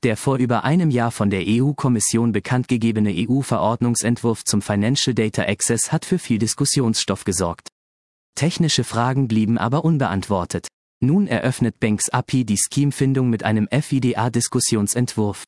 Der vor über einem Jahr von der EU-Kommission bekanntgegebene EU-Verordnungsentwurf zum Financial Data Access hat für viel Diskussionsstoff gesorgt. Technische Fragen blieben aber unbeantwortet. Nun eröffnet Banks API die Scheme-Findung mit einem FIDA-Diskussionsentwurf.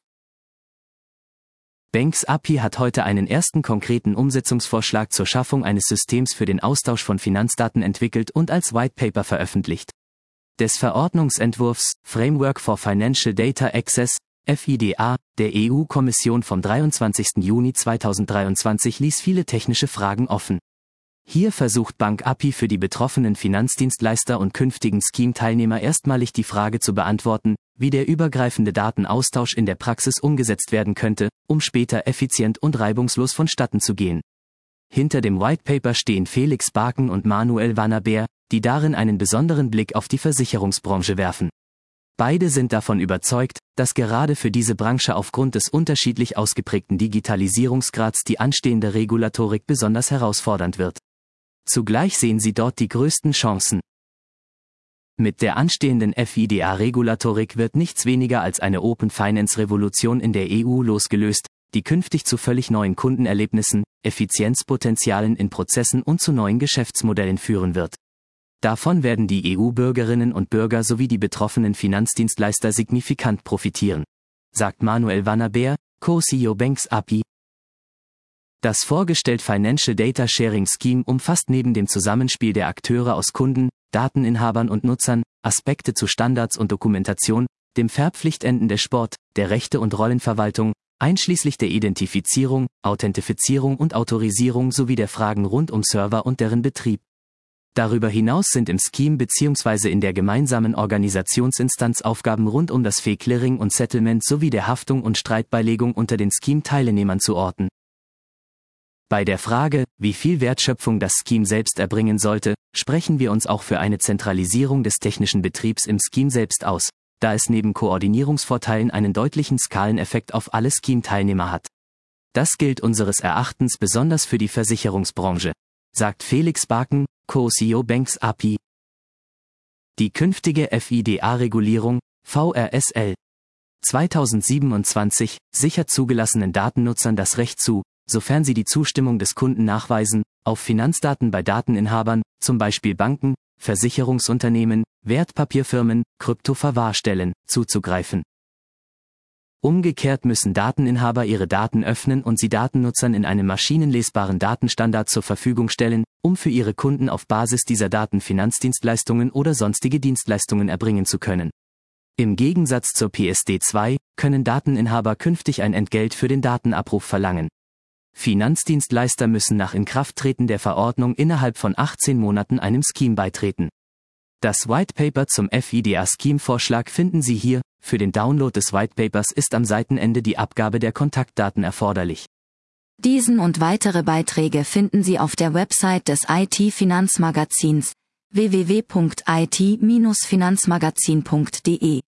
Banks API hat heute einen ersten konkreten Umsetzungsvorschlag zur Schaffung eines Systems für den Austausch von Finanzdaten entwickelt und als White Paper veröffentlicht. Des Verordnungsentwurfs Framework for Financial Data Access FIDA, der EU-Kommission vom 23. Juni 2023 ließ viele technische Fragen offen. Hier versucht Bank API für die betroffenen Finanzdienstleister und künftigen Scheme-Teilnehmer erstmalig die Frage zu beantworten, wie der übergreifende Datenaustausch in der Praxis umgesetzt werden könnte, um später effizient und reibungslos vonstatten zu gehen. Hinter dem White Paper stehen Felix Barken und Manuel Vannaber, die darin einen besonderen Blick auf die Versicherungsbranche werfen. Beide sind davon überzeugt, dass gerade für diese Branche aufgrund des unterschiedlich ausgeprägten Digitalisierungsgrads die anstehende Regulatorik besonders herausfordernd wird. Zugleich sehen sie dort die größten Chancen. Mit der anstehenden FIDA-Regulatorik wird nichts weniger als eine Open Finance-Revolution in der EU losgelöst, die künftig zu völlig neuen Kundenerlebnissen, Effizienzpotenzialen in Prozessen und zu neuen Geschäftsmodellen führen wird. Davon werden die EU-Bürgerinnen und Bürger sowie die betroffenen Finanzdienstleister signifikant profitieren, sagt Manuel Vannaber, Co-CEO Banks API. Das vorgestellte Financial Data Sharing Scheme umfasst neben dem Zusammenspiel der Akteure aus Kunden, Dateninhabern und Nutzern, Aspekte zu Standards und Dokumentation, dem Verpflichtenden des Sport, der Rechte- und Rollenverwaltung, einschließlich der Identifizierung, Authentifizierung und Autorisierung sowie der Fragen rund um Server und deren Betrieb. Darüber hinaus sind im Scheme bzw. in der gemeinsamen Organisationsinstanz Aufgaben rund um das Fee-Clearing und Settlement sowie der Haftung und Streitbeilegung unter den Scheme-Teilnehmern zu orten. Bei der Frage, wie viel Wertschöpfung das Scheme selbst erbringen sollte, sprechen wir uns auch für eine Zentralisierung des technischen Betriebs im Scheme selbst aus, da es neben Koordinierungsvorteilen einen deutlichen Skaleneffekt auf alle Scheme-Teilnehmer hat. Das gilt unseres Erachtens besonders für die Versicherungsbranche, sagt Felix Barken, Co-CEO Banks API. Die künftige FIDA-Regulierung, VRSL 2027, sichert zugelassenen Datennutzern das Recht zu, sofern sie die Zustimmung des Kunden nachweisen, auf Finanzdaten bei Dateninhabern, zum Beispiel Banken, Versicherungsunternehmen, Wertpapierfirmen, Kryptoverwahrstellen, zuzugreifen. Umgekehrt müssen Dateninhaber ihre Daten öffnen und sie Datennutzern in einem maschinenlesbaren Datenstandard zur Verfügung stellen, um für ihre Kunden auf Basis dieser Daten Finanzdienstleistungen oder sonstige Dienstleistungen erbringen zu können. Im Gegensatz zur PSD2 können Dateninhaber künftig ein Entgelt für den Datenabruf verlangen. Finanzdienstleister müssen nach Inkrafttreten der Verordnung innerhalb von 18 Monaten einem Scheme beitreten. Das White Paper zum FIDA-Scheme-Vorschlag finden Sie hier. Für den Download des White Papers ist am Seitenende die Abgabe der Kontaktdaten erforderlich. Diesen und weitere Beiträge finden Sie auf der Website des IT-Finanzmagazins www.it-finanzmagazin.de.